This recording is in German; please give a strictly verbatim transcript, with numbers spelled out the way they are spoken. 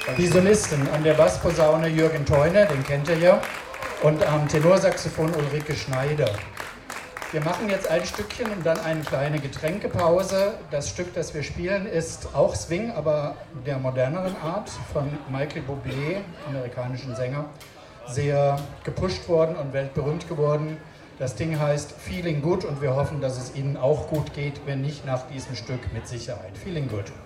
Die Solisten an der Bassposaune Jürgen Theuner, den kennt ihr ja, und am Tenorsaxophon Ulrike Schneider. Wir machen jetzt ein Stückchen und dann eine kleine Getränkepause. Das Stück, das wir spielen, ist auch Swing, aber der moderneren Art, von Michael Bublé, amerikanischen Sänger, sehr gepusht worden und weltberühmt geworden. Das Ding heißt Feeling Good und wir hoffen, dass es Ihnen auch gut geht, wenn nicht nach diesem Stück mit Sicherheit. Feeling Good.